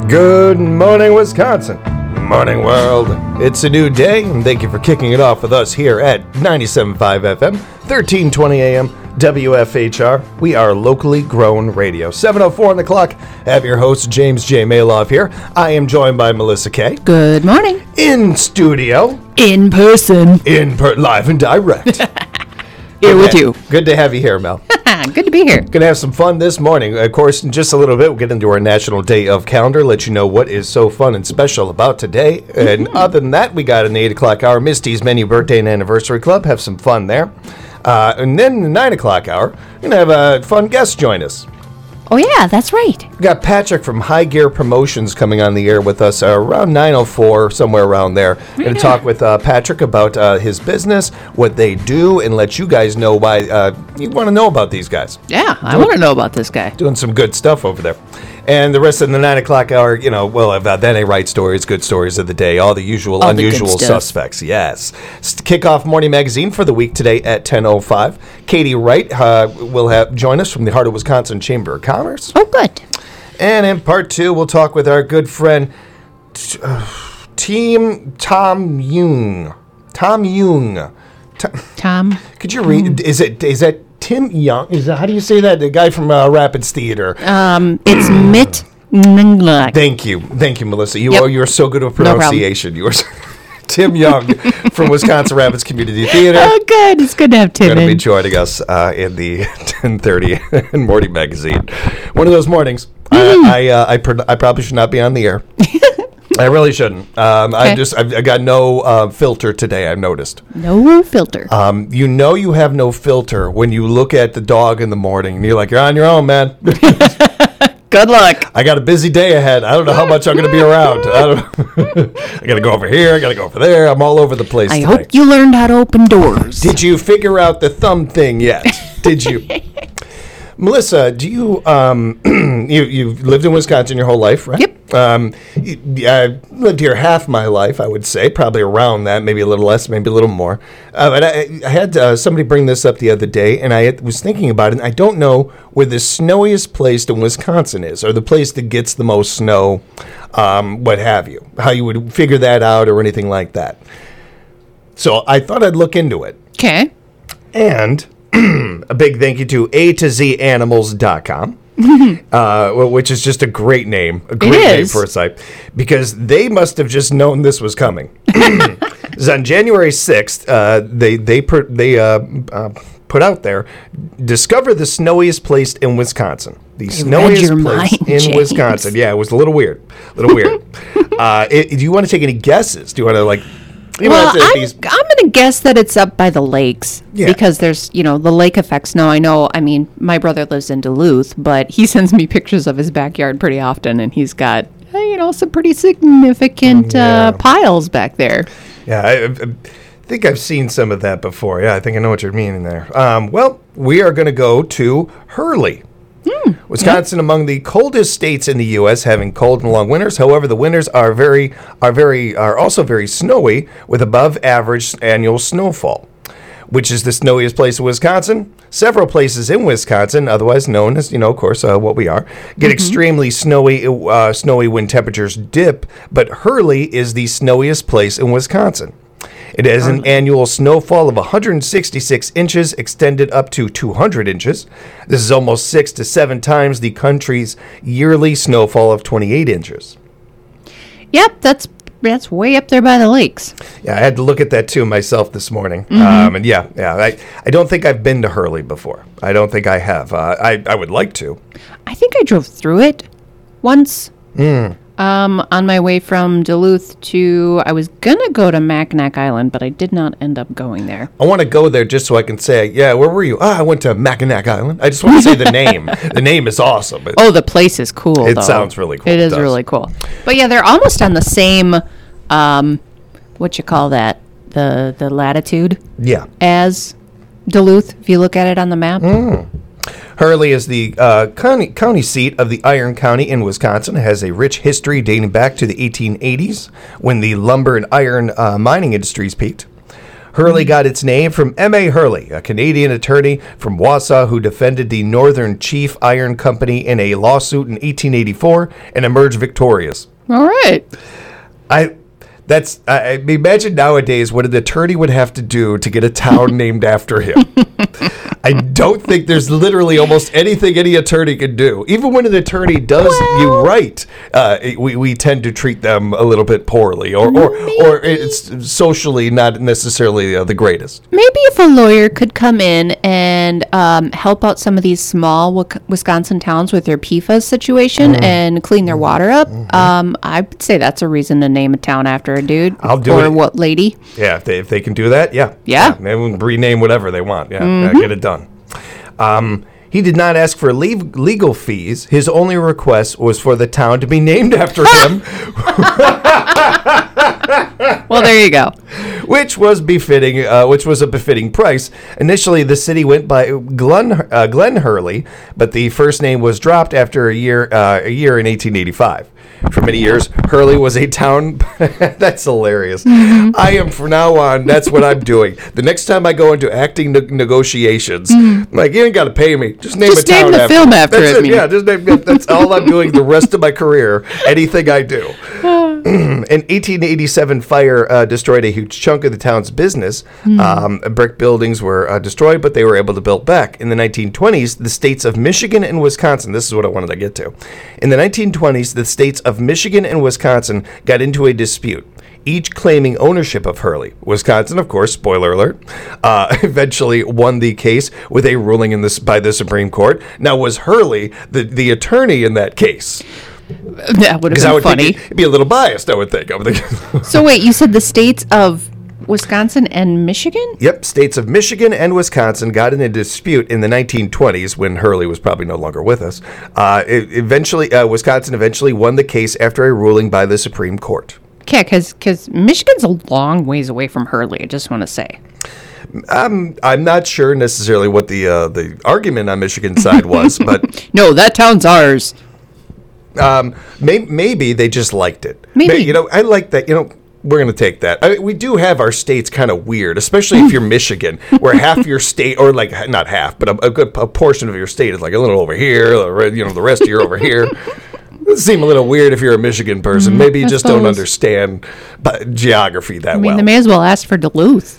Good morning, Wisconsin. Morning, world. It's a new day, and thank you for kicking it off with us here at 97.5 FM, 1320 AM, WFHR. We are locally grown radio. 7:04 on the clock. I have your host, James J. Maloff here. I am joined by Melissa K. Good morning. In studio. In person. Live and direct. Here with you. Good to have you here, Mel. Good to be here. Going to have some fun this morning. Of course, in just a little bit, we'll get into our National Day of Calendar, let you know what is so fun and special about today. And other than that, we got an 8 o'clock hour, Misty's Menu Birthday and Anniversary Club. Have some fun there. And then the 9 o'clock hour, we're going to have a fun guest join us. Oh, yeah, that's right. We got Patrick from High Gear Promotions coming on the air with us around 9:04, somewhere around there. Going to talk with Patrick about his business, what they do, and let you guys know why you want to know about these guys. Yeah, I want to know about this guy. Doing some good stuff over there. And the rest of the 9 o'clock hour, we'll have Then They Write Stories, good stories of the day, all the usual unusual suspects. Yes. Kick off Morning Magazine for the week today at 10:05. Katie Wright will join us from the Heart of Wisconsin Chamber of Commerce. Oh, good. And in part 2, we'll talk with our good friend, Tom Young. Tom? Could you read? Is that Tim Young? How do you say that? The guy from Rapids Theater. It's Mitt Ninglak. Thank you, Melissa. You're so good with pronunciation. No you are Tim Young from Wisconsin Rapids Community Theater. Oh, good. It's good to have Tim going to be joining us in the 10:30 Morning Magazine. One of those mornings. I probably should not be on the air. I really shouldn't. I got no filter today, I've noticed. No filter. You have no filter when you look at the dog in the morning and you're like, you're on your own, man. Good luck. I got a busy day ahead. I don't know how much I'm going to be around. I got to go over here. I got to go over there. I'm all over the place I today. hope you learned how to open doors. Did you figure out the thumb thing yet? Did you? Melissa, do you you've lived in Wisconsin your whole life, right? Yep. I lived here half my life, I would say, probably around that, maybe a little less, maybe a little more. But I had somebody bring this up the other day, and I was thinking about it, and I don't know where the snowiest place in Wisconsin is, or the place that gets the most snow, what have you, how you would figure that out or anything like that. So I thought I'd look into it. Okay. And a big thank you to AtoZAnimals.com. Which is just a great name. A great name for a site. Because they must have just known this was coming. On January 6th, they put out there, discover the snowiest place in Wisconsin. The snowiest place in Wisconsin. Yeah, it was a little weird. Do you want to take any guesses? Do you want to I'm going to guess that it's up by the lakes because there's, the lake effect snow. I mean, my brother lives in Duluth, but he sends me pictures of his backyard pretty often, and he's got, some pretty significant piles back there. Yeah, I think I've seen some of that before. Yeah, I think I know what you're meaning there. Well, we are going to go to Hurley. Wisconsin, among the coldest states in the U.S., having cold and long winters. However, the winters are also very snowy, with above average annual snowfall. Which is the snowiest place in Wisconsin? Several places in Wisconsin, otherwise known as, of course, what we are, get extremely snowy when temperatures dip. But Hurley is the snowiest place in Wisconsin. It has an annual snowfall of 166 inches, extended up to 200 inches. This is almost 6 to 7 times the country's yearly snowfall of 28 inches. Yep, that's way up there by the lakes. Yeah, I had to look at that too myself this morning. I don't think I've been to Hurley before. I don't think I have. I would like to. I think I drove through it once. On my way from Duluth I was going to go to Mackinac Island, but I did not end up going there. I want to go there just so I can say, where were you? I went to Mackinac Island. I just want to say the name. The name is awesome. The place is cool, It sounds really cool. It is really cool. But yeah, they're almost on the same, what you call that, the latitude as Duluth, if you look at it on the map. Hurley is the county seat of the Iron County in Wisconsin. It has a rich history dating back to the 1880s when the lumber and iron mining industries peaked. Hurley got its name from M.A. Hurley, a Canadian attorney from Wausau who defended the Northern Chief Iron Company in a lawsuit in 1884 and emerged victorious. All right. Imagine nowadays what an attorney would have to do to get a town named after him. I don't think there's literally almost anything any attorney can do. Even when an attorney does you right, we tend to treat them a little bit poorly, or it's socially not necessarily the greatest. Maybe if a lawyer could come in and help out some of these small Wisconsin towns with their PFAS situation and clean their water up, I would say that's a reason to name a town after a dude. I'll do it. Or what lady. Yeah, if they can do that, yeah. They will rename whatever they want. Yeah, get it done. He did not ask for legal fees. His only request was for the town to be named after him. Well, there you go. Which was befitting. Which was a befitting price. Initially, the city went by Glen Hurley, but the first name was dropped after a year in 1885. For many years, Hurley was a town. That's hilarious. I am from now on. That's what I'm doing. The next time I go into acting negotiations, I'm like, you ain't got to pay me. Just name a town the after film me. after That's it. Yeah, just name. That's all I'm doing the rest of my career. Anything I do. An 1887 fire destroyed a huge chunk of the town's business. Brick buildings were destroyed, but they were able to build back. In the 1920s, the states of Michigan and Wisconsin, this is what I wanted to get to. In the 1920s, the states of Michigan and Wisconsin got into a dispute, each claiming ownership of Hurley. Wisconsin, of course, spoiler alert, eventually won the case with a ruling by the Supreme Court. Now, was Hurley the attorney in that case? That would have been funny. It'd be a little biased, I would think. So wait, you said the states of Wisconsin and Michigan? Yep, states of Michigan and Wisconsin got in a dispute in the 1920s when Hurley was probably no longer with us. Wisconsin eventually won the case after a ruling by the Supreme Court. Yeah, because Michigan's a long ways away from Hurley, I just want to say. I'm not sure necessarily what the argument on Michigan's side was, but... No, that town's ours. Maybe they just liked it. Maybe. I like that, we're going to take that. We do have our states kind of weird, especially if you're Michigan, where half your state, or like not half, but a portion of your state is like a little over here, the rest of you're over here. It would seem a little weird if you're a Michigan person. Maybe you just don't understand geography that well. They may as well ask for Duluth.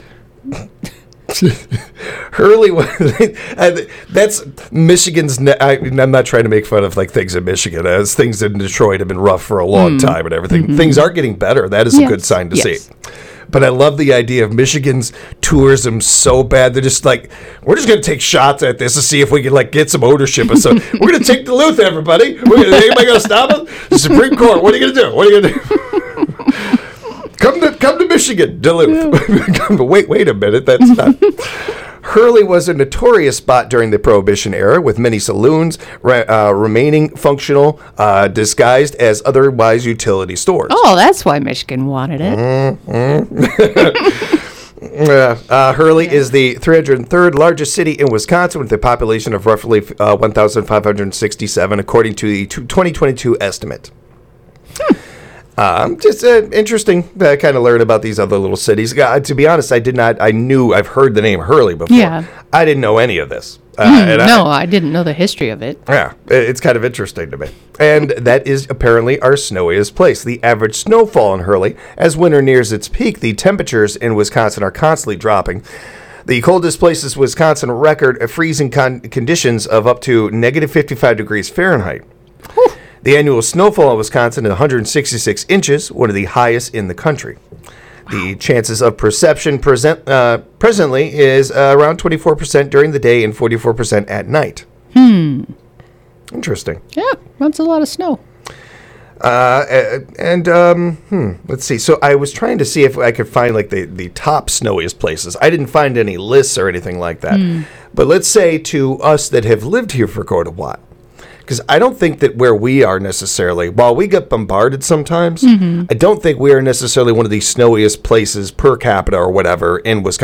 Hurley was that's Michigan's. I'm not trying to make fun of like things in Michigan, as things in Detroit have been rough for a long time and everything. Things are getting better. That is a good sign to see. But I love the idea of Michigan's tourism so bad. They're just like, we're just going to take shots at this to see if we can like get some ownership. And so we're going to take Duluth, everybody. Anybody going to stop us? The Supreme Court. What are you going to do? What are you going to do? Come to Michigan, Duluth. Wait a minute. That's not. Hurley was a notorious spot during the Prohibition era, with many saloons remaining functional, disguised as otherwise utility stores. Oh, that's why Michigan wanted it. Hurley is the 303rd largest city in Wisconsin, with a population of roughly 1,567, according to the 2022 estimate. Just interesting to kind of learn about these other little cities. To be honest, I've heard the name Hurley before. Yeah. I didn't know any of this. I didn't know the history of it. Yeah, it's kind of interesting to me. And that is apparently our snowiest place. The average snowfall in Hurley, as winter nears its peak, the temperatures in Wisconsin are constantly dropping. The coldest places in Wisconsin record freezing conditions of up to negative 55 degrees Fahrenheit. Whew. The annual snowfall in Wisconsin is 166 inches, one of the highest in the country. The chances of precipitation presently is around 24% during the day and 44% at night. Interesting. Yeah, that's a lot of snow. Let's see. So I was trying to see if I could find like the top snowiest places. I didn't find any lists or anything like that. But let's say to us that have lived here for quite a while. Because I don't think that where we are necessarily, while we get bombarded sometimes, I don't think we are necessarily one of the snowiest places per capita or whatever in Wisconsin.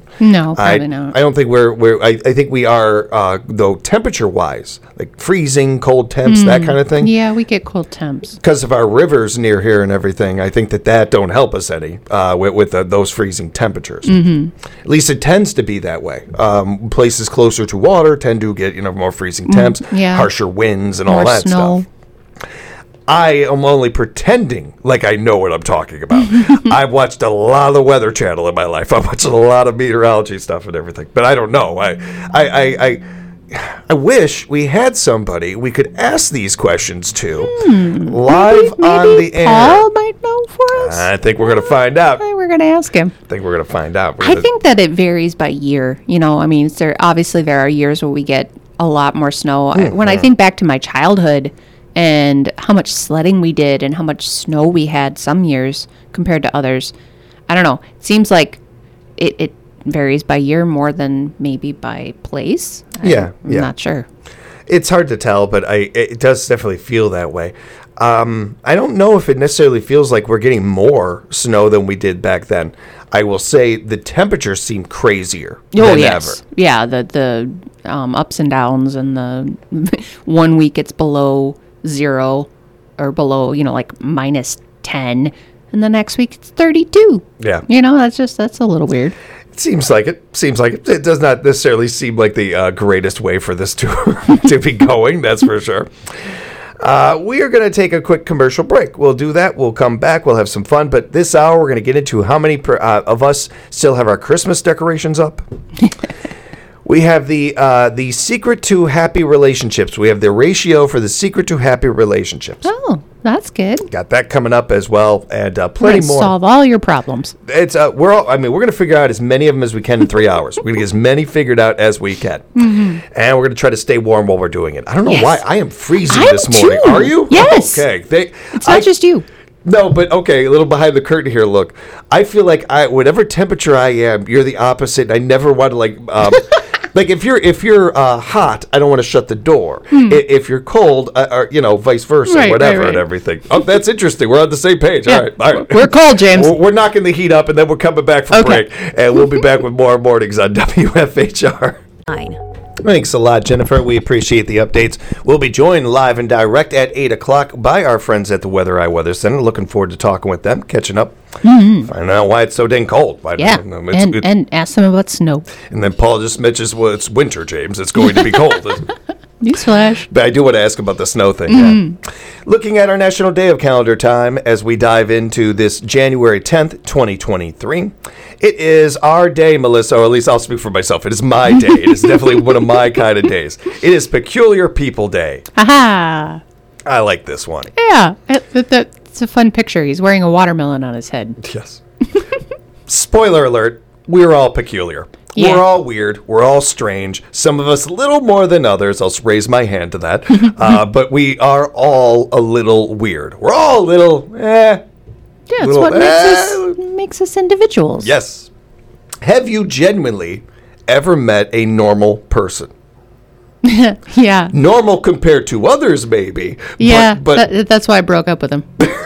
No, probably not. I don't think I think we are, though, temperature-wise, like freezing, cold temps, that kind of thing. Yeah, we get cold temps. Because of our rivers near here and everything, I think that don't help us any with those freezing temperatures. At least it tends to be that way. Places closer to water tend to get more freezing temps, harsher winds, and all that snow. stuff. I am only pretending like I know what I'm talking about. I've watched a lot of the Weather Channel in my life. I've watched a lot of meteorology stuff and everything, but I don't know. I wish we had somebody we could ask these questions to live maybe on the air. Paul might know for us. I think we're going to find out. We're going to ask him. I think we're going to find out. I think that it varies by year. I mean, obviously there are years where we get a lot more snow. When I think back to my childhood and how much sledding we did and how much snow we had some years compared to others, I don't know. It seems like it varies by year more than maybe by place. I'm not sure. It's hard to tell, but it does definitely feel that way. I don't know if it necessarily feels like we're getting more snow than we did back then. I will say the temperatures seem crazier than ever. Yeah, the ups and downs, and the 1 week it's below 0 or below, like -10, and the next week it's 32. Yeah. That's a little weird. Seems like it. It does not necessarily seem like the greatest way for this to be going, that's for sure. We are going to take a quick commercial break. We'll do that. We'll come back. We'll have some fun. But this hour, we're going to get into how many of us still have our Christmas decorations up. We have the secret to happy relationships. We have the ratio for the secret to happy relationships. Oh, that's good. Got that coming up as well, and plenty more. Solve all your problems. It's we're going to figure out as many of them as we can in 3 hours. We're going to get as many figured out as we can, and we're going to try to stay warm while we're doing it. I don't know why I am freezing this morning. Too. Are you? Yes. Okay. It's not just you. No, but okay, a little behind the curtain here. Look, I feel like whatever temperature I am, you're the opposite. I never want to like if you're hot, I don't want to shut the door. If you're cold, or vice versa, whatever, and everything. Oh, that's interesting. We're on the same page. Yeah. All right. We're cold, James. We're knocking the heat up, and then we're coming back for break, and we'll be back with more mornings on WFHR. Thanks a lot, Jennifer. We appreciate the updates. We'll be joined live and direct at 8 o'clock by our friends at the Weather Eye Weather Center. Looking forward to talking with them, catching up, finding out why it's so dang cold. And ask them about snow. And then Paul just mentions, well, it's winter, James. It's going to be cold. Newsflash. But I do want to ask about the snow thing. Yeah. Looking at our National Day of Calendar time as we dive into this January 10th, 2023. It is our day, Melissa, or at least I'll speak for myself. It is my day. It is definitely one of my kind of days. It is Peculiar People Day. Aha. I like this one. Yeah. It's a fun picture. He's wearing a watermelon on his head. Yes. Spoiler alert, we're all peculiar. Yeah. We're all weird. We're all strange. Some of us a little more than others. I'll raise my hand to that. But we are all a little weird. We're all a little, Yeah, it's what makes us individuals. Yes. Have you genuinely ever met a normal person? Yeah. Normal compared to others, maybe. Yeah, but that's why I broke up with him.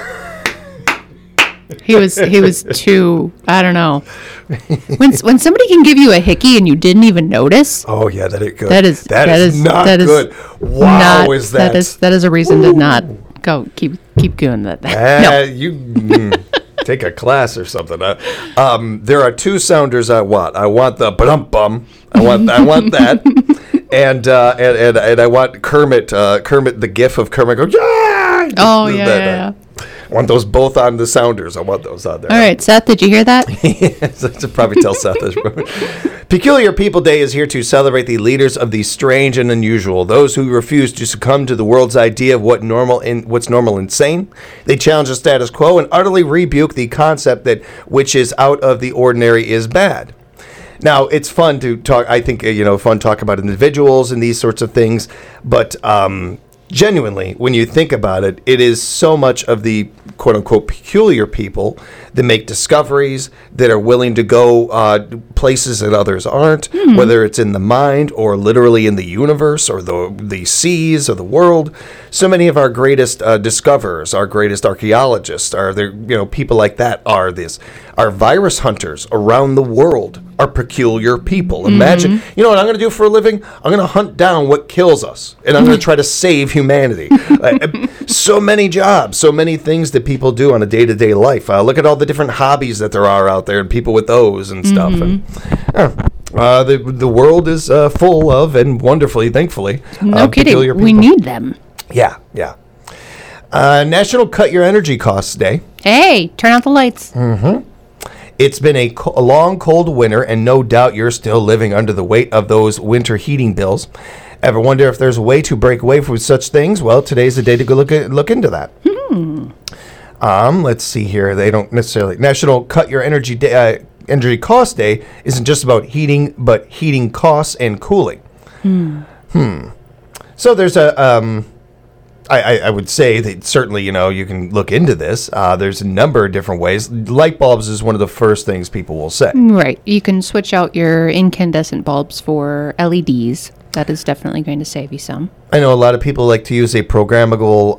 He was too, I don't know. When somebody can give you a hickey and you didn't even notice. Oh yeah, that is good. That is not good. Wow, is that? That is a reason to not go keep doing that. No. You take a class or something. There are two sounders I want. I want the ba-dum-bum. I want that. And I want Kermit the gif of Kermit go, yeah! Oh, yeah. I want those both on the sounders. I want those on there. All right, Seth, did you hear that? Yes, I should probably tell Seth this. Peculiar People Day is here to celebrate the leaders of the strange and unusual, those who refuse to succumb to the world's idea of what's normal insane. They challenge the status quo and utterly rebuke the concept that which is out of the ordinary is bad. Now, it's fun to talk, I think, fun to talk about individuals and these sorts of things, but genuinely, when you think about it, it is so much of the quote-unquote peculiar people that make discoveries, that are willing to go places that others aren't, whether it's in the mind or literally in the universe or the seas or the world. So many of our greatest discoverers, our greatest archaeologists, are there, people like that are virus hunters around the world. are peculiar people. Imagine, you know what I'm going to do for a living? I'm going to hunt down what kills us, and I'm going to try to save humanity. So many jobs, so many things that people do on a day-to-day life. Look at all the different hobbies that there are out there, and people with those and stuff. And the world is full of, and wonderfully, thankfully, no kidding. peculiar people. We need them. Yeah. National Cut Your Energy Costs Day. Hey, turn out the lights. It's been a long, cold winter, and no doubt you're still living under the weight of those winter heating bills. Ever wonder if there's a way to break away from such things? Well, today's the day to go look into that. Let's see here. They don't necessarily... National Cut Your Energy Day, Energy Cost Day isn't just about heating, but heating costs and cooling. So there's a... I would say that certainly, you can look into this. There's a number of different ways. Light bulbs is one of the first things people will say. Right. You can switch out your incandescent bulbs for LEDs. That is definitely going to save you some. I know a lot of people like to use a programmable,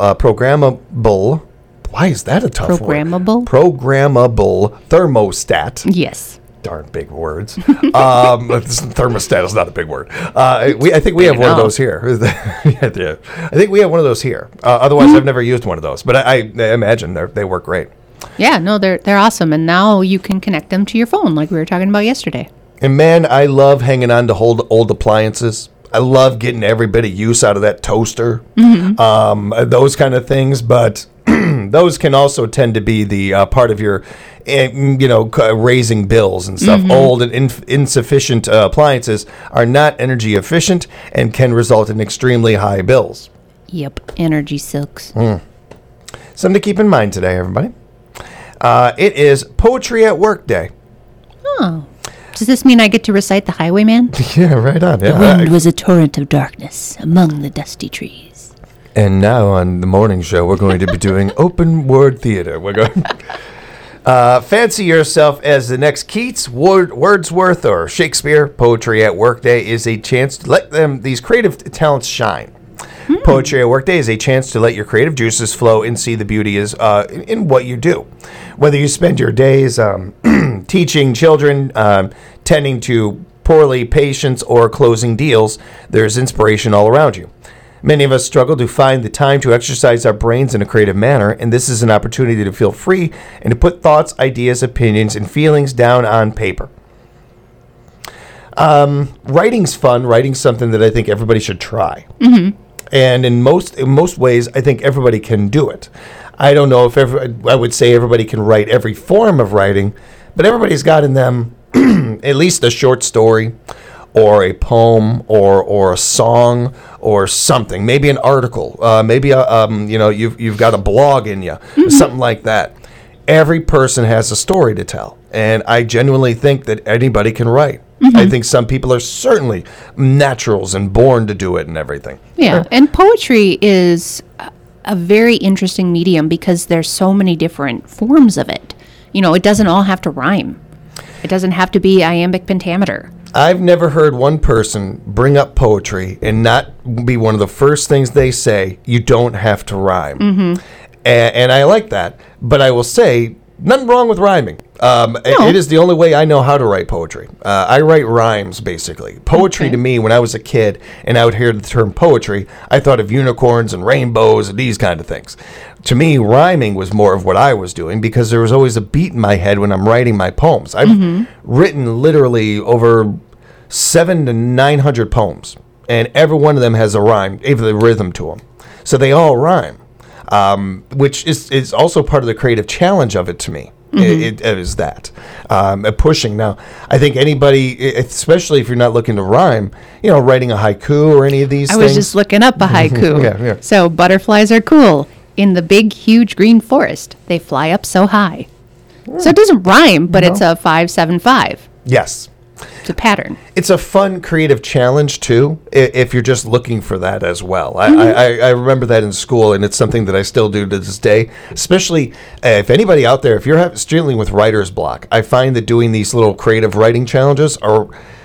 why is that a tough word? Programmable thermostat. Yes. Darn big words. Thermostat is not a big word. I think we have one of those here. I think we have one of those here. Otherwise, I've never used one of those. But I imagine they work great. Yeah, no, they're awesome. And now you can connect them to your phone like we were talking about yesterday. And man, I love hanging on to old appliances. I love getting every bit of use out of that toaster. Those kind of things. But those can also tend to be the part of your... raising bills and stuff. Old and insufficient appliances are not energy efficient and can result in extremely high bills. Yep, energy silks. Something to keep in mind today, everybody. It is Poetry at Work Day. Oh. Does this mean I get to recite the Highwayman? Yeah, right on. Yeah. The wind was a torrent of darkness among the dusty trees. And now on the morning show, we're going to be doing open word theater. We're going... fancy yourself as the next Keats, Wordsworth, or Shakespeare. Poetry at Work Day is a chance to let these creative talents shine. Poetry at Work Day is a chance to let your creative juices flow and see the beauty is in what you do. Whether you spend your days teaching children, tending to poorly patients, or closing deals, there's inspiration all around you. Many of us struggle to find the time to exercise our brains in a creative manner, and this is an opportunity to feel free and to put thoughts, ideas, opinions, and feelings down on paper. Writing's fun. Writing's something that I think everybody should try. And in most ways, I think everybody can do it. I don't know if I would say everybody can write every form of writing, but everybody's got in them at least a short story, or a poem, or a song, or something. Maybe an article. Maybe you've got a blog in you, something like that. Every person has a story to tell, and I genuinely think that anybody can write. I think some people are certainly naturals and born to do it and everything. Yeah, and poetry is a very interesting medium because there's so many different forms of it. It doesn't all have to rhyme. It doesn't have to be iambic pentameter. I've never heard one person bring up poetry and not be one of the first things they say, you don't have to rhyme. And I like that. But I will say, nothing wrong with rhyming. No. It is the only way I know how to write poetry. I write rhymes, basically. Poetry to me, when I was a kid and I would hear the term poetry, I thought of unicorns and rainbows and these kind of things. To me, rhyming was more of what I was doing because there was always a beat in my head when I'm writing my poems. I've written literally over 700 to 900 poems, and every one of them has a rhyme, even the rhythm to them. So they all rhyme, which is also part of the creative challenge of it to me. It is that pushing. Now, I think anybody, especially if you're not looking to rhyme, writing a haiku or any of these things. I was just looking up a haiku. Yeah. So butterflies are cool. In the big, huge green forest, they fly up so high. So it doesn't rhyme, but it's a 5-7-5. Yes. It's a pattern. It's a fun creative challenge, too, if you're just looking for that as well. I remember that in school, and it's something that I still do to this day, especially if anybody out there, if you're struggling with writer's block, I find that doing these little creative writing challenges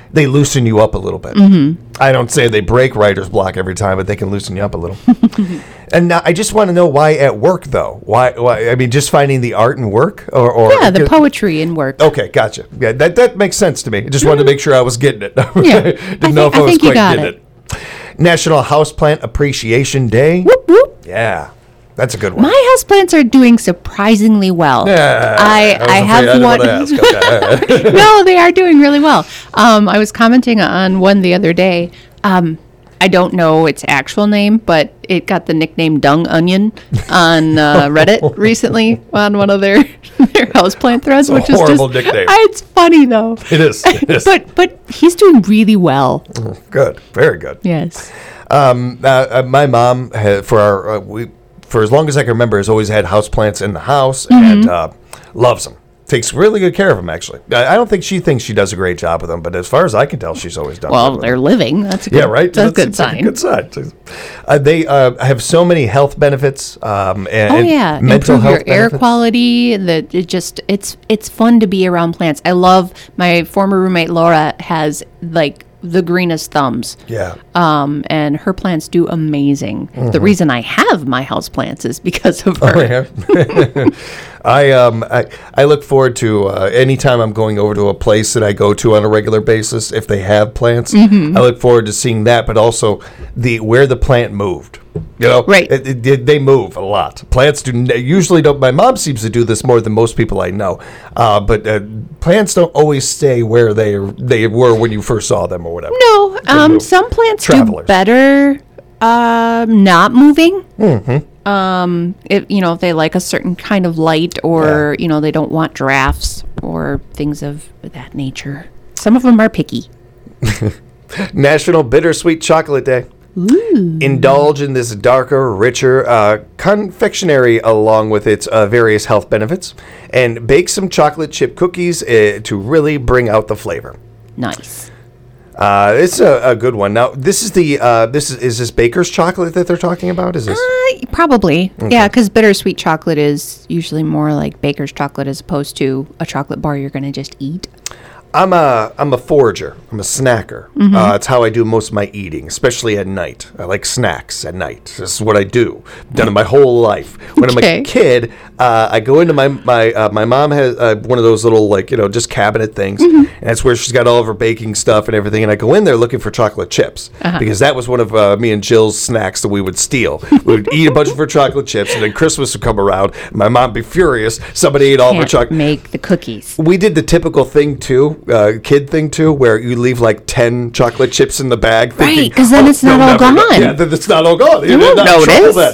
they loosen you up a little bit. Mm-hmm. I don't say they break writer's block every time, but they can loosen you up a little. And now I just want to know why at work, though. Why? I mean, just finding the art in work? Or yeah, the poetry in work. Okay, gotcha. Yeah, that makes sense to me. I just wanted to make sure I was getting it. Yeah. Didn't know if I was quite getting it. National Houseplant Appreciation Day. Whoop, whoop. Yeah. That's a good one. My houseplants are doing surprisingly well. Yeah, I have one. Okay. No, they are doing really well. I was commenting on one the other day. I don't know its actual name, but it got the nickname Dung Onion on Reddit recently on one of their houseplant threads, which is horrible nickname. It's funny though. It is. But he's doing really well. Good, very good. Yes. My mom had, for as long as I can remember, has always had houseplants in the house and loves them. Takes really good care of them, actually. I don't think she thinks she does a great job with them, but as far as I can tell, she's always done. Well, they're living. That's a good, right. That's a good sign. Good sign. They have so many health benefits. And mental improve health your air benefits. quality. That it's fun to be around plants. I love my former roommate Laura has like the greenest thumbs. Yeah. And her plants do amazing. Mm-hmm. The reason I have my house plants is because of her. Oh, yeah. I look forward to anytime I'm going over to a place that I go to on a regular basis. If they have plants, I look forward to seeing that, but also where the plant moved. You know, right? They move a lot. Plants usually don't. My mom seems to do this more than most people I know, but plants don't always stay where they were when you first saw them or whatever. No, some plants do better not moving. If they like a certain kind of light, or they don't want drafts or things of that nature. Some of them are picky. National Bittersweet Chocolate Day. Ooh. Indulge in this darker, richer confectionery along with its various health benefits, and bake some chocolate chip cookies to really bring out the flavor. Nice. It's a good one. Now, this is is this Baker's chocolate that they're talking about? Is this probably? Okay. Yeah, because bittersweet chocolate is usually more like Baker's chocolate as opposed to a chocolate bar you're going to just eat. I'm a forager. I'm a snacker. It's how I do most of my eating, especially at night. I like snacks at night. This is what I do. I've done it my whole life. When I'm a kid, I go into my mom has one of those little just cabinet things, and that's where she's got all of her baking stuff and everything. And I go in there looking for chocolate chips because that was one of me and Jill's snacks that we would steal. We would eat a bunch of her chocolate chips, and then Christmas would come around. And my mom would be furious. Somebody ate all of her chocolate. Make the cookies. We did the typical thing too. Kid thing too, where you leave like 10 chocolate chips in the bag, right? Because then it's not all gone. Yeah, then it's not all gone. You won't notice.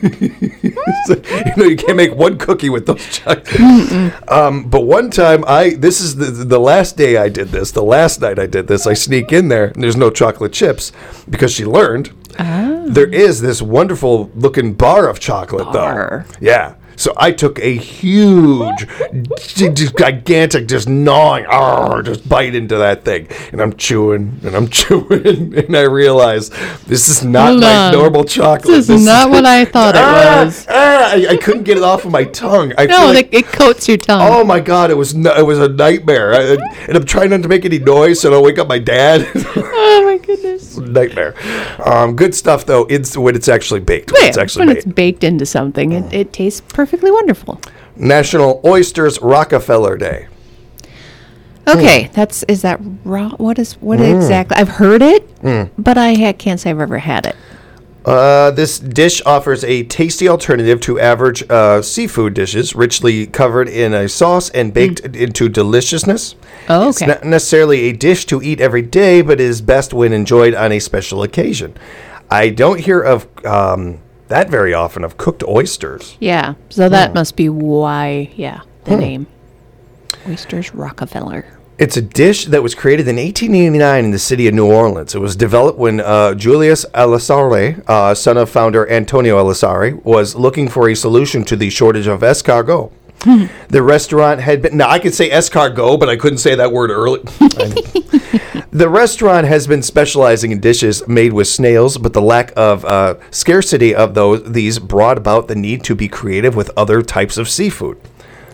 You can't make one cookie with those chocolates. But one time, this is the last day I did this. The last night I did this, I sneak in there and there's no chocolate chips because she learned there is this wonderful looking bar of chocolate though. Yeah. So I took a huge, gigantic, just gnawing, just bite into that thing. And I'm chewing, and I realize this is not my normal chocolate. This is not what I thought it was. I couldn't get it off of my tongue. It coats your tongue. Oh, my God, it was a nightmare. And I'm trying not to make any noise so I don't wake up my dad. Oh, my goodness. Nightmare. Good stuff, though, when it's actually baked. When it's baked into something, it tastes perfectly wonderful. National Oysters Rockefeller Day. Okay, is that raw? What exactly? I've heard it, but I can't say I've ever had it. This dish offers a tasty alternative to average seafood dishes, richly covered in a sauce and baked into deliciousness. Oh, okay. It's not necessarily a dish to eat every day, but is best when enjoyed on a special occasion. I don't hear of that very often, of cooked oysters. Yeah, so that must be why, the name. Oysters Rockefeller. It's a dish that was created in 1889 in the city of New Orleans. It was developed when Julius Alessare, son of founder Antonio Alessare, was looking for a solution to the shortage of escargot. The restaurant had been... Now, I could say escargot, but I couldn't say that word early. The restaurant has been specializing in dishes made with snails, but the lack of scarcity of these brought about the need to be creative with other types of seafood.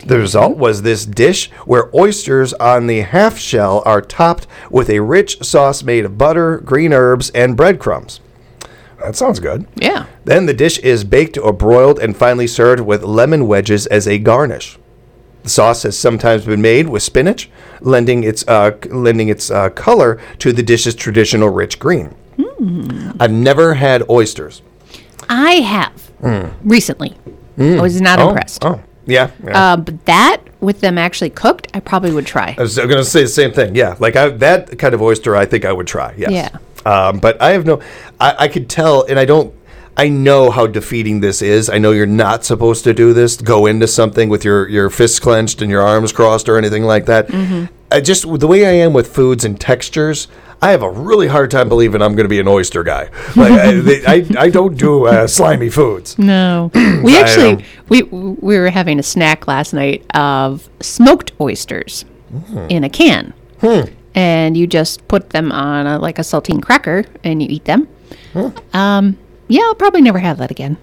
The result was this dish where oysters on the half shell are topped with a rich sauce made of butter, green herbs, and breadcrumbs. That sounds good. Yeah. Then the dish is baked or broiled and finally served with lemon wedges as a garnish. The sauce has sometimes been made with spinach, lending its color to the dish's traditional rich green. I've never had oysters. I have recently. I was not impressed. Oh, yeah. But that, with them actually cooked, I probably would try. I was going to say the same thing. Yeah, like that kind of oyster, I think I would try. Yes. Yeah. But I have I could tell, and I know how defeating this is. I know you're not supposed to do this, go into something with your fists clenched and your arms crossed or anything like that. Just the way I am with foods and textures, I have a really hard time believing I'm going to be an oyster guy. Like I don't do slimy foods. No, we actually we were having a snack last night of smoked oysters in a can, and you just put them on a saltine cracker and you eat them. Yeah, I'll probably never have that again.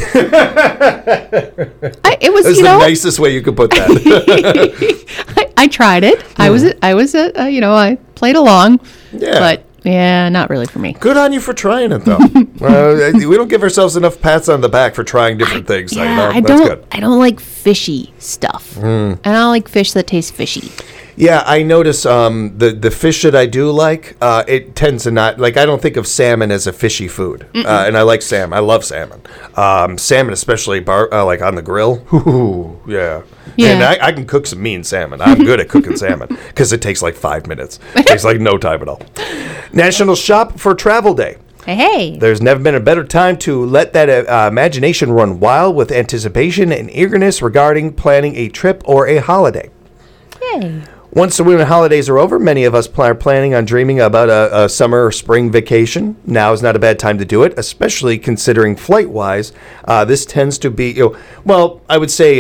It was That's the nicest way you could put that. I tried it. I I played along. Yeah. But yeah, not really for me. Good on you for trying it, though. We don't give ourselves enough pats on the back for trying different things. Yeah, That's good. I don't like fishy stuff. And I don't like fish that tastes fishy. Yeah, I notice the fish that I do like, it tends to not, like, I don't think of salmon as a fishy food. And I like salmon. I love salmon. Salmon, especially like on the grill. Ooh, yeah. And I can cook some mean salmon. I'm good at cooking salmon because it takes like 5 minutes. It takes like no time at all. National Shop for Travel Day. Hey. There's never been a better time to let that imagination run wild with anticipation and eagerness regarding planning a trip or a holiday. Yay. Once the winter holidays are over, many of us are planning on dreaming about a summer or spring vacation. Now is not a bad time to do it, especially considering flight-wise. This tends to be, I would say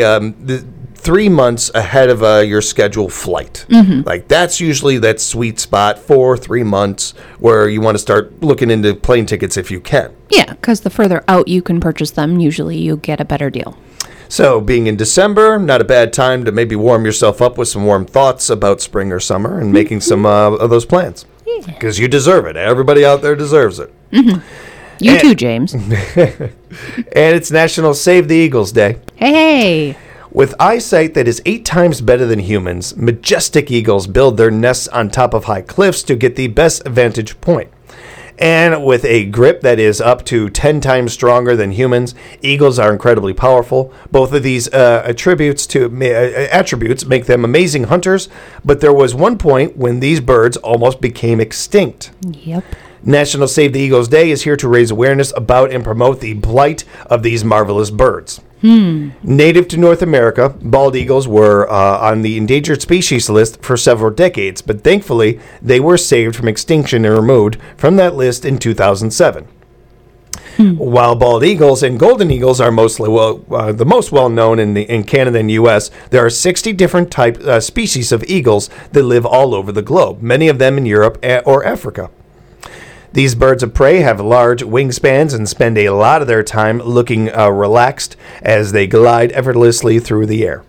3 months ahead of your scheduled flight. Like that's usually that sweet spot for 3 months where you want to start looking into plane tickets if you can. Yeah, because the further out you can purchase them, usually you get a better deal. So, being in December, not a bad time to maybe warm yourself up with some warm thoughts about spring or summer and making some of those plans. Because you deserve it. Everybody out there deserves it. You too, James. And it's National Save the Eagles Day. Hey. With eyesight that is 8 times better than humans, majestic eagles build their nests on top of high cliffs to get the best vantage point. And with a grip that is up to 10 times stronger than humans, eagles are incredibly powerful. Both of these attributes make them amazing hunters, but there was one point when these birds almost became extinct. Yep. National Save the Eagles Day is here to raise awareness about and promote the plight of these marvelous birds. Native to North America, bald eagles were on the endangered species list for several decades, but thankfully they were saved from extinction and removed from that list in 2007. While bald eagles and golden eagles are the most well-known in Canada and U.S., there are 60 different species of eagles that live all over the globe, many of them in Europe or Africa. These birds of prey have large wingspans and spend a lot of their time looking relaxed as they glide effortlessly through the air.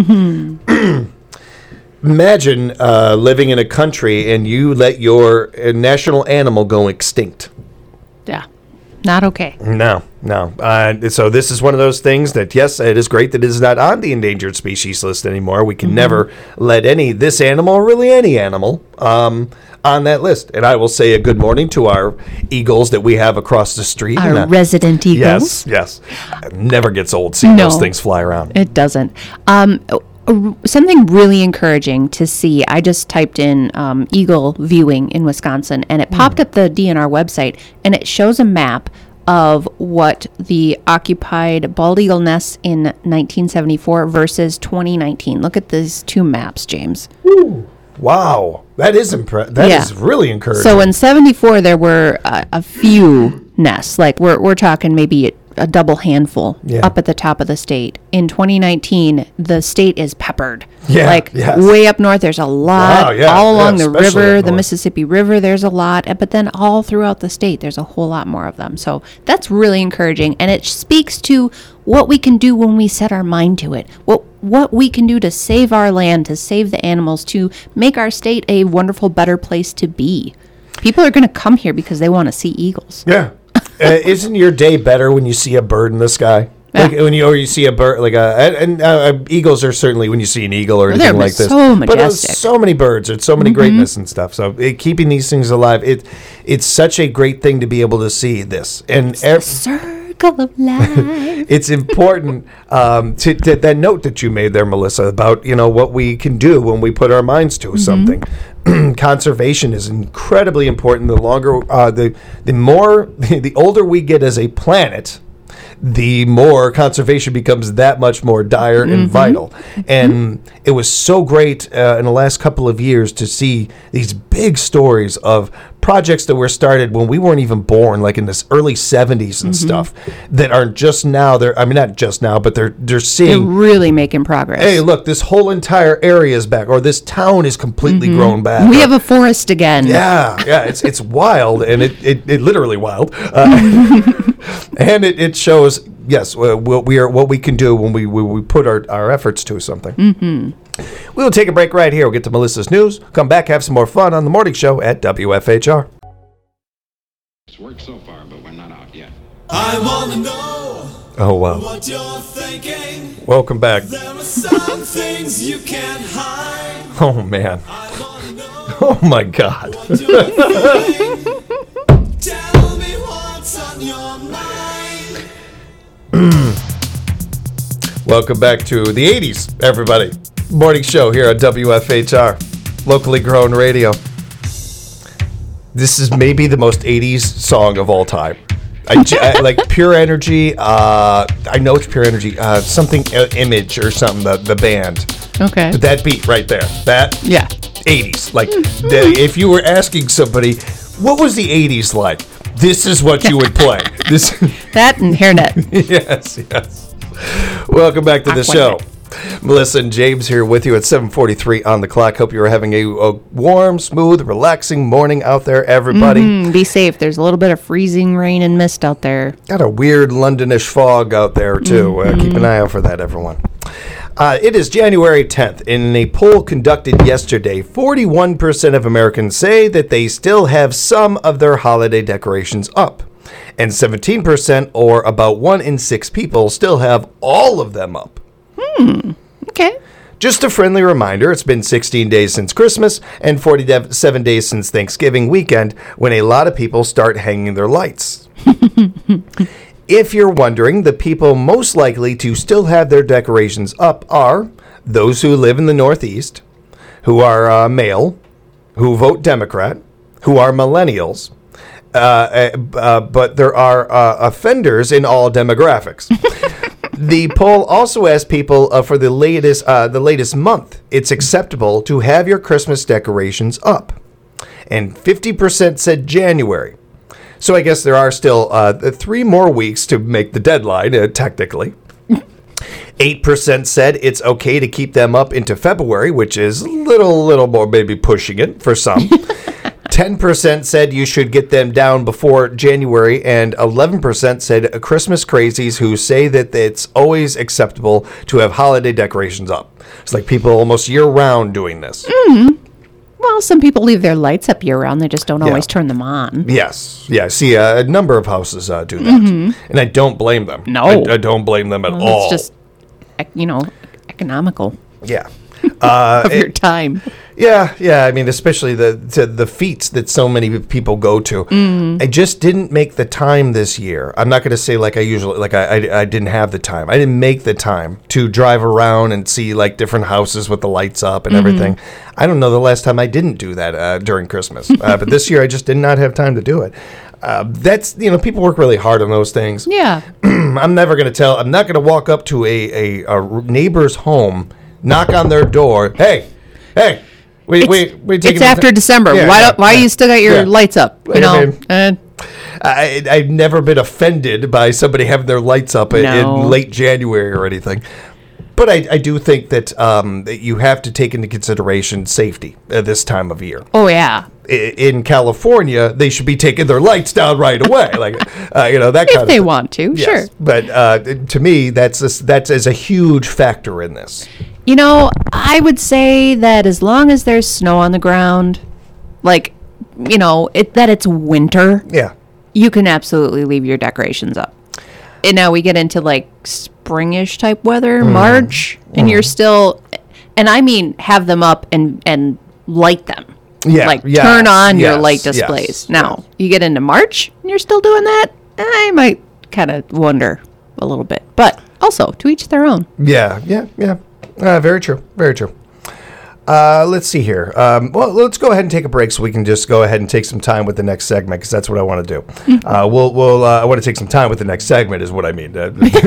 Imagine living in a country and you let your national animal go extinct. Yeah, not okay. No. So this is one of those things that, yes, it is great that it is not on the endangered species list anymore. We can never let this animal, or really any animal, on that list. And I will say a good morning to our eagles that we have across the street. Our resident eagles. Yes. It never gets old seeing those things fly around. It doesn't. Something really encouraging to see. I just typed in eagle viewing in Wisconsin, and it popped up the DNR website, and it shows a map of what the occupied bald eagle nests in 1974 versus 2019. Look at these two maps, James. Ooh. Wow, that is is really encouraging. So in 74, there were a few nests. Like we're talking maybe a double handful up at the top of the state. In 2019, the state is peppered. Way up north, there's a lot. All along the river, the Mississippi River, there's a lot. But then all throughout the state, there's a whole lot more of them. So that's really encouraging, and it speaks to what we can do when we set our mind to it. what we can do to save our land, to save the animals, to make our state a wonderful, better place to be. People are going to come here because they want to see eagles. Yeah. Isn't your day better when you see a bird in the sky? Like when you see a bird, like eagles are certainly when you see an eagle or anything like this. So majestic. But so many birds, it's so many greatness and stuff. So keeping these things alive, it's such a great thing to be able to see this. And the circle of life. It's important to that note that you made there, Melissa, about what we can do when we put our minds to something. Conservation is incredibly important. The longer, the older we get as a planet, the more conservation becomes that much more dire and vital. And it was so great in the last couple of years to see these big stories of projects that were started when we weren't even born, like in the early 70s and stuff, that are just now, not just now, but they're seeing. They're really making progress. Hey, look, this whole entire area is back, or this town is completely grown back. We have a forest again. Yeah, it's wild, and it literally wild. And it shows, yes, what we can do when we put our efforts to something. We'll take a break right here. We'll get to Melissa's news. Come back, have some more fun on the morning show at WFHR. It's worked so far, but we're not out yet. I want to know what you're thinking. Welcome back. There are some things you can't hide. Oh, man. I want to know Oh, my God. what you're feeling. Tell me what's on your mind. Welcome back to the 80s, everybody. Morning show here on WFHR, locally grown radio. This is maybe the most 80s song of all time. I like Pure Energy. I know it's Pure Energy. Something Image or something. The band. Okay. But that beat right there. That 80s. Like if you were asking somebody, what was the 80s like? This is what you would play. That and hairnet. Yes. Welcome back to the show. Melissa and James here with you at 7:43 on the clock. Hope you're having a warm, smooth, relaxing morning out there, everybody. Be safe. There's a little bit of freezing rain and mist out there. Got a weird Londonish fog out there, too. Keep an eye out for that, everyone. It is January 10th. In a poll conducted yesterday, 41% of Americans say that they still have some of their holiday decorations up. And 17%, or about 1 in 6 people, still have all of them up. Okay. Just a friendly reminder, it's been 16 days since Christmas and 47 days since Thanksgiving weekend when a lot of people start hanging their lights. If you're wondering, the people most likely to still have their decorations up are those who live in the Northeast, who are male, who vote Democrat, who are millennials, but there are offenders in all demographics. The poll also asked people for the latest month it's acceptable to have your Christmas decorations up, and 50% said January. So I guess there are still 3 more weeks to make the deadline, technically. 8% said it's okay to keep them up into February, which is a little more maybe pushing it for some. 10% said you should get them down before January, and 11% said Christmas crazies who say that it's always acceptable to have holiday decorations up. It's like people almost year-round doing this. Well, some people leave their lights up year-round. They just don't always turn them on. Yes. Yeah, see, a number of houses do that. And I don't blame them. No. I don't blame them at all. It's just, economical Yeah. of your time. Yeah. I mean, especially the feats that so many people go to. I just didn't make the time this year. I'm not going to say like I usually, like I didn't have the time. I didn't make the time to drive around and see like different houses with the lights up and everything. I don't know the last time I didn't do that during Christmas. But this year I just did not have time to do it. That's, people work really hard on those things. Yeah. I'm not going to walk up to a neighbor's home, knock on their door. Hey. It's after December. Yeah, why you still got your lights up? I've never been offended by somebody having their lights up in late January or anything. But I do think that that you have to take into consideration safety at this time of year. Oh, yeah. In California, they should be taking their lights down right away, like that kind of If they thing. want to, Yes. sure. But to me, that's a huge factor in this. You know, I would say that as long as there's snow on the ground, like, you know, that it's winter, Yeah. you can absolutely leave your decorations up. And now we get into like springish type weather, March, and you're still, and I mean, have them up and light them. Yeah, Like yes, turn on your yes, light yes, displays. Now, you get into March and you're still doing that, I might kind of wonder a little bit. But also, to each their own. Yeah. Very true. Very true. Let's see here. Well, let's go ahead and take a break so we can just go ahead and take some time with the next segment because that's what I want to do. I want to take some time with the next segment is what I mean.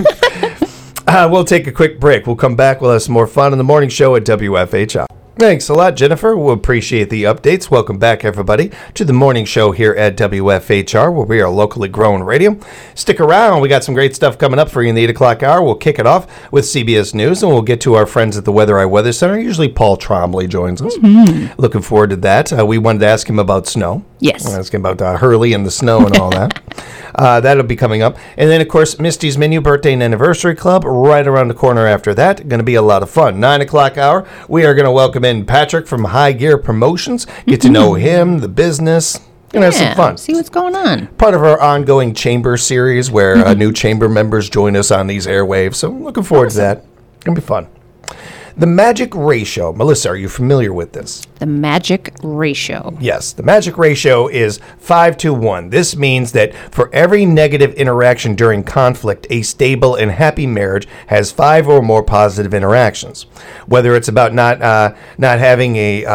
We'll take a quick break. We'll come back. We'll have some more fun in the morning show at WFHR. Thanks a lot, Jennifer. We'll appreciate the updates. Welcome back, everybody, to the morning show here at WFHR, where we are locally grown radio. Stick around. We got some great stuff coming up for you in the 8 o'clock hour. We'll kick it off with CBS News, and we'll get to our friends at the Weather Eye Weather Center. Usually Paul Trombley joins us. Looking forward to that. We wanted to ask him about snow. Yes. We'll ask him about Hurley and the snow and all that. That'll be coming up. And then, of course, Misty's Menu Birthday and Anniversary Club right around the corner after that. Going to be a lot of fun. 9 o'clock hour, we are going to welcome in Patrick from High Gear Promotions. Get to know him, the business. Going to have some fun. See what's going on. Part of our ongoing chamber series where new chamber members join us on these airwaves. So looking forward to that. Going to be fun. The magic ratio. Melissa, are you familiar with this? The magic ratio. Yes, the magic ratio is 5-to-1. This means that for every negative interaction during conflict, a stable and happy marriage has 5 or more positive interactions. Whether it's about not having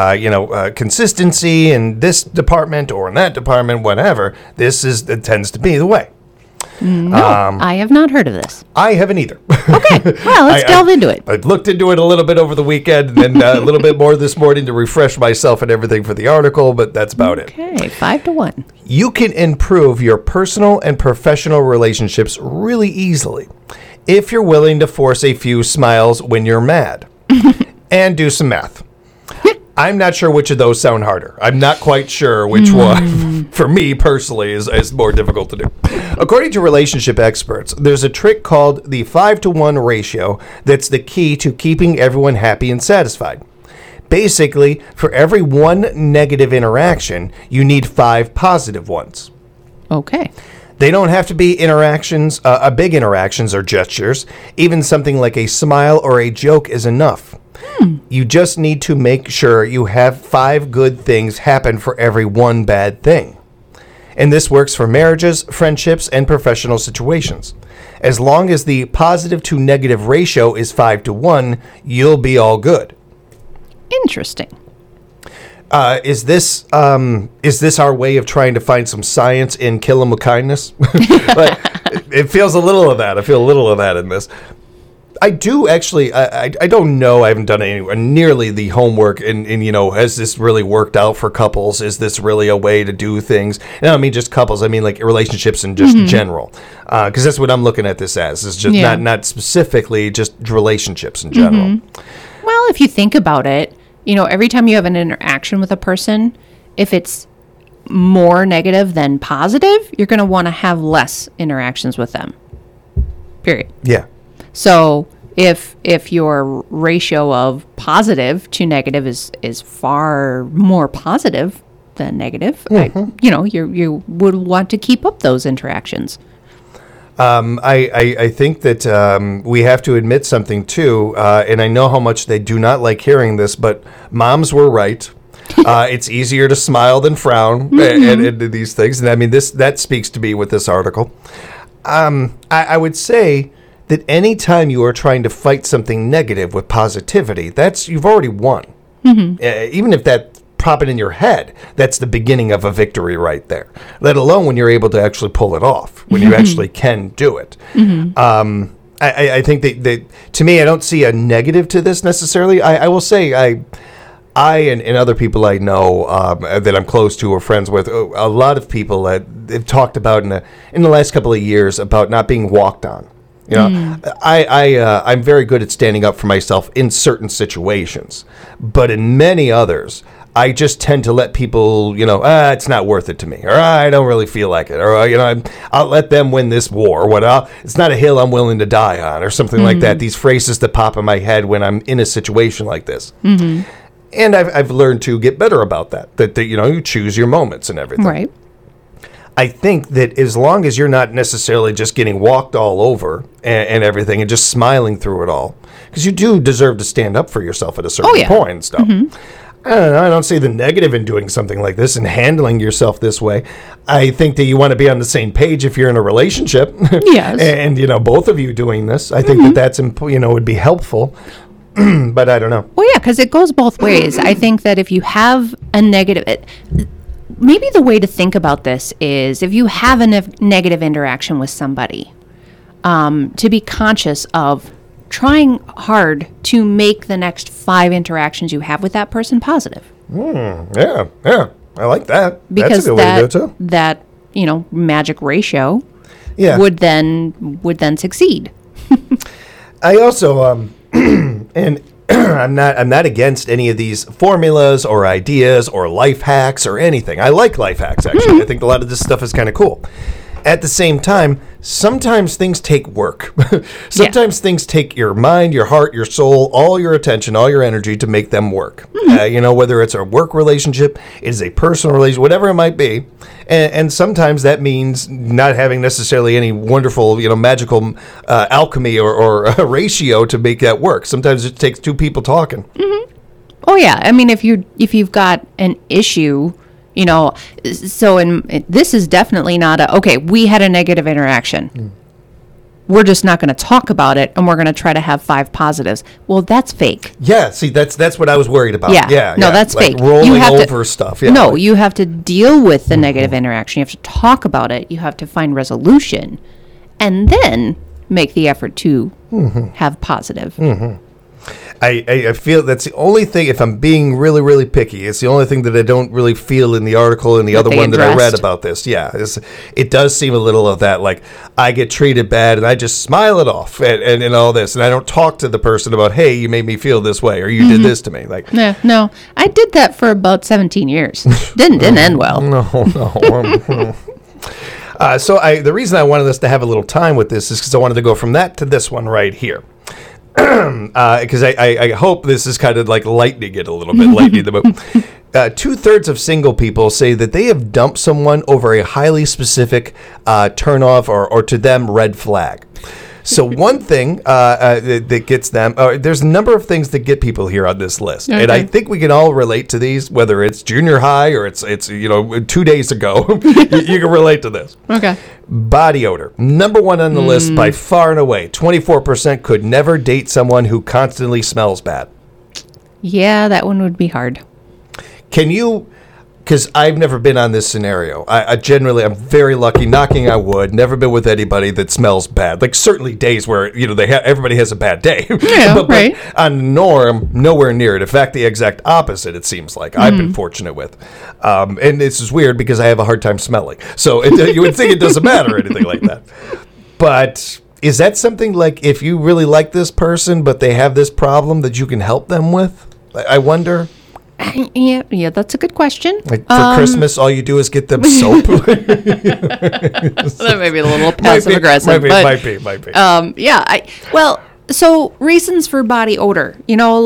a consistency in this department or in that department, whatever, it tends to be the way. No, I have not heard of this. I haven't either. Okay, well, let's delve into it. I looked into it a little bit over the weekend and then a little bit more this morning to refresh myself and everything for the article, but that's about it. Okay, 5-to-1. You can improve your personal and professional relationships really easily if you're willing to force a few smiles when you're mad and do some math. I'm not sure which of those sound harder. I'm not quite sure which one, for me personally, is more difficult to do. According to relationship experts, there's a trick called the 5-to-1 ratio that's the key to keeping everyone happy and satisfied. Basically, for every one negative interaction, you need 5 positive ones. Okay. They don't have to be interactions, big interactions or gestures. Even something like a smile or a joke is enough. You just need to make sure you have 5 good things happen for every one bad thing. And this works for marriages, friendships, and professional situations. As long as the positive to negative ratio is 5-to-1, you'll be all good. Interesting. Is this our way of trying to find some science in Kill 'Em with Kindness? Like, it feels a little of that. I feel a little of that in this. I do actually. I don't know. I haven't done nearly the homework. And has this really worked out for couples? Is this really a way to do things? And I don't mean just couples. I mean like relationships in just general. Because that's what I'm looking at this as. It's just not specifically just relationships in general. Well, if you think about it, every time you have an interaction with a person, if it's more negative than positive, you're going to want to have less interactions with them. Period. Yeah. So if your ratio of positive to negative is far more positive than negative, you would want to keep up those interactions. I think that we have to admit something too, and I know how much they do not like hearing this, but moms were right. It's easier to smile than frown and these things, and I mean that speaks to me with this article. I would say that any time you are trying to fight something negative with positivity, you've already won. Even if that popping in your head, that's the beginning of a victory right there. Let alone when you're able to actually pull it off, when you actually can do it. I think that to me, I don't see a negative to this necessarily. I will say I and other people I know that I'm close to or friends with, a lot of people that have talked about in the last couple of years about not being walked on. You know, I'm very good at standing up for myself in certain situations, but in many others, I just tend to let people, it's not worth it to me, or I don't really feel like it, or I'll let them win this war, or it's not a hill I'm willing to die on, or something like that. These phrases that pop in my head when I'm in a situation like this. And I've learned to get better about that. That you choose your moments and everything. Right. I think that as long as you're not necessarily just getting walked all over and everything and just smiling through it all, because you do deserve to stand up for yourself at a certain point and stuff. I don't know. I don't see the negative in doing something like this and handling yourself this way. I think that you want to be on the same page if you're in a relationship. Yes. And, both of you doing this. I think that's, would be helpful. But I don't know. Well, yeah, because it goes both ways. I think that if you have a negative... Maybe the way to think about this is if you have a negative interaction with somebody, to be conscious of trying hard to make the next 5 interactions you have with that person positive. Yeah. I like that. Because that's a good way to do it too. That, magic ratio would then succeed. I also, and I'm not against any of these formulas or ideas or life hacks or anything. I like life hacks, actually. I think a lot of this stuff is kind of cool. At the same time, sometimes things take work. Sometimes things take your mind, your heart, your soul, all your attention, all your energy to make them work. Whether it's a work relationship, it is a personal relationship, whatever it might be. And sometimes that means not having necessarily any wonderful, magical alchemy or ratio to make that work. Sometimes it takes 2 people talking. Oh yeah, I mean, if you've got an issue. This is definitely not okay, we had a negative interaction. We're just not going to talk about it, and we're going to try to have 5 positives. Well, that's fake. Yeah, see, that's what I was worried about. Yeah. No, that's fake. Rolling over stuff. Yeah. No, you have to deal with the negative interaction. You have to talk about it. You have to find resolution, and then make the effort to have positive. I feel that's the only thing, if I'm being really, really picky, it's the only thing that I don't really feel in the article and the other one that I read about this. Yeah, it does seem a little of that, like I get treated bad and I just smile it off and all this. And I don't talk to the person about, hey, you made me feel this way or you did this to me. Like, no, I did that for about 17 years. Didn't end well. No. So the reason I wanted us to have a little time with this is because I wanted to go from that to this one right here. Because I hope this is kind of like lightening it a little bit, lightening the mood. 2/3 of single people say that they have dumped someone over a highly specific turnoff or to them red flag. So one thing that gets them, there's a number of things that get people here on this list. Okay. And I think we can all relate to these, whether it's junior high or it's 2 days ago. You can relate to this. Okay. Body odor. Number 1 on the list by far and away. 24% could never date someone who constantly smells bad. Yeah, that one would be hard. Can you... Because I've never been on this scenario. I'm very lucky, knocking on wood, never been with anybody that smells bad. Like certainly days where, everybody has a bad day. Yeah, but on the norm, nowhere near it. In fact, the exact opposite, it seems like. I've been fortunate with. And this is weird because I have a hard time smelling. So you would think it doesn't matter or anything like that. But is that something like if you really like this person, but they have this problem that you can help them with? I wonder... Yeah, that's a good question. Like for Christmas, all you do is get them soap. That may be a little passive aggressive. Might be. So reasons for body odor.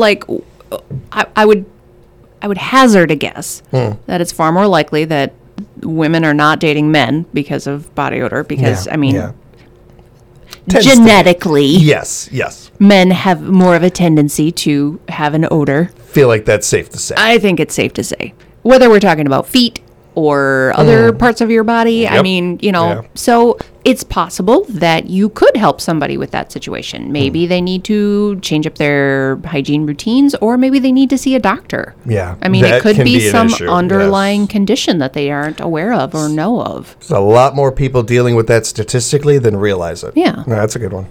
I would hazard a guess that it's far more likely that women are not dating men because of body odor. Because genetically, yes, men have more of a tendency to have an odor. Feel like that's safe to say. I think it's safe to say. Whether we're talking about feet or other parts of your body, Yep. So it's possible that you could help somebody with that situation. Maybe they need to change up their hygiene routines, or maybe they need to see a doctor. Yeah. I mean, it could be some underlying condition that they aren't aware of or know of. There's a lot more people dealing with that statistically than realize it. Yeah. No, that's a good one.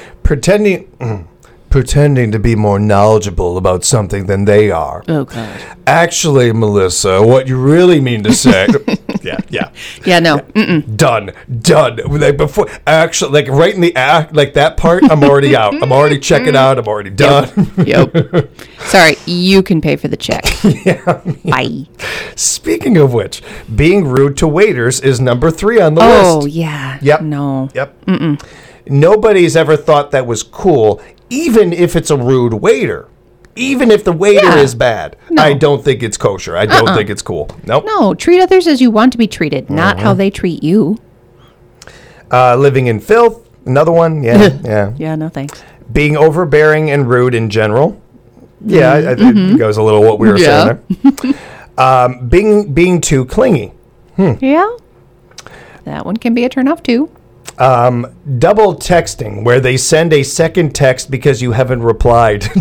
Pretending to be more knowledgeable about something than they are. Oh, God. Actually, Melissa, what you really mean to say... Yeah. Yeah. Yeah, no. Mm-mm. Done. Like before, actually, like right in the act, like that part, I'm already out. I'm already checking out. I'm already done. Yep. Sorry, you can pay for the check. Yeah. Bye. Speaking of which, being rude to waiters is number 3 on the Oh, list. yeah. Yep. No. Yep. Mm-mm. Nobody's ever thought that was cool, even if it's a rude waiter. Even if the waiter is bad, No. I don't think it's kosher. I don't think it's cool. Nope. No, treat others as you want to be treated, not how they treat you. Living in filth, another one. Yeah, yeah. Yeah, no thanks. Being overbearing and rude in general. Yeah, I think it goes a little what we were saying there. Being too clingy. Yeah. That one can be a turn off too. Double texting, where they send a second text because you haven't replied. I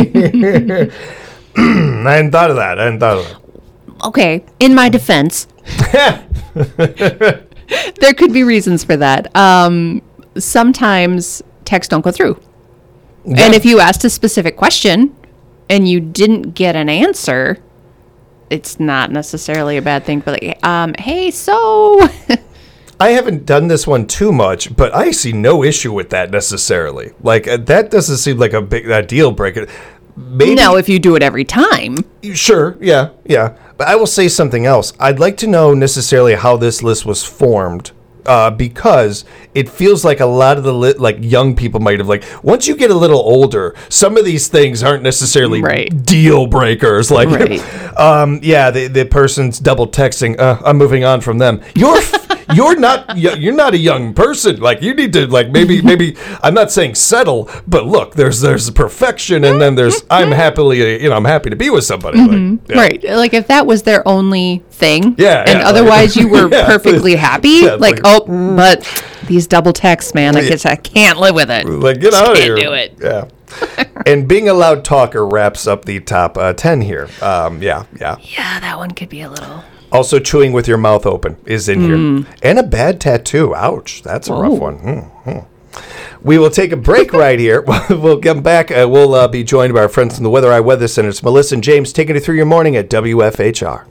hadn't thought of that. Okay, in my defense, there could be reasons for that. Sometimes texts don't go through. Yeah. And if you asked a specific question and you didn't get an answer, it's not necessarily a bad thing. But like, hey, so I haven't done this one too much, but I see no issue with that necessarily. Like that doesn't seem like a deal breaker. Maybe, no, if you do it every time. Sure, yeah. But I will say something else. I'd like to know necessarily how this list was formed, because it feels like a lot of the young people might have once you get a little older, some of these things aren't necessarily deal breakers. Like, the person's double texting. I'm moving on from them. You're not a young person. Like, you need to maybe I'm not saying settle, but look, there's perfection, and then there's I'm happy to be with somebody. Right. Like if that was their only thing. And otherwise you were perfectly happy. But these double texts, man, I can't live with it. Like, get out of here. Can't do it. Yeah. And being a loud talker wraps up the top 10 here. Yeah, that one could be a little. Also, chewing with your mouth open is in here. And a bad tattoo. Ouch. That's a rough one. We will take a break right here. We'll come back. We'll be joined by our friends from the Weather Eye Weather Center. It's Melissa and James taking you through your morning at WFHR.